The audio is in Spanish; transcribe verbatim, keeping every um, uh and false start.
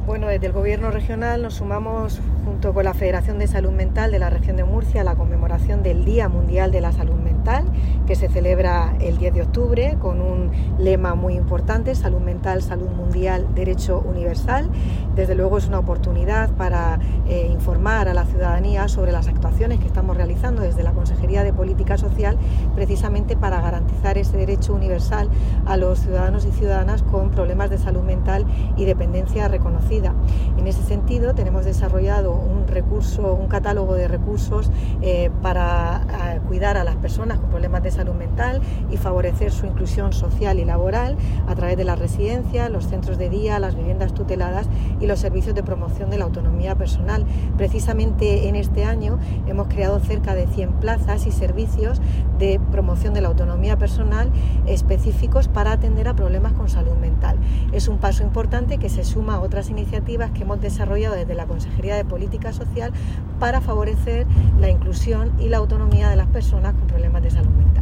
Bueno, desde el Gobierno regional nos sumamos junto con la Federación de Salud Mental de la región de Murcia a la conmemoración del Día Mundial de la Salud Mental, que se celebra el diez de octubre con un lema muy importante: salud mental, salud mundial, derecho universal. Desde luego es una oportunidad para eh, informar a la ciudadanía sobre las actuaciones que estamos realizando desde la Consejería de Política Social, precisamente para garantizar ese derecho universal a los ciudadanos y ciudadanas con problemas de salud mental y dependencia reconocida. En ese sentido, tenemos desarrollado un recurso, un catálogo de recursos eh, para eh, cuidar a las personas con problemas de salud mental y favorecer su inclusión social y laboral a través de las residencias, los centros de día, las viviendas tuteladas y los servicios de promoción de la autonomía personal. Precisamente en este año hemos creado cerca de cien plazas y servicios de promoción de la autonomía personal específicos para atender a problemas con salud mental. Es un paso importante que se suma a otras iniciativas que hemos desarrollado desde la Consejería de Política Social para favorecer la inclusión y la autonomía de las personas con problemas de salud mental.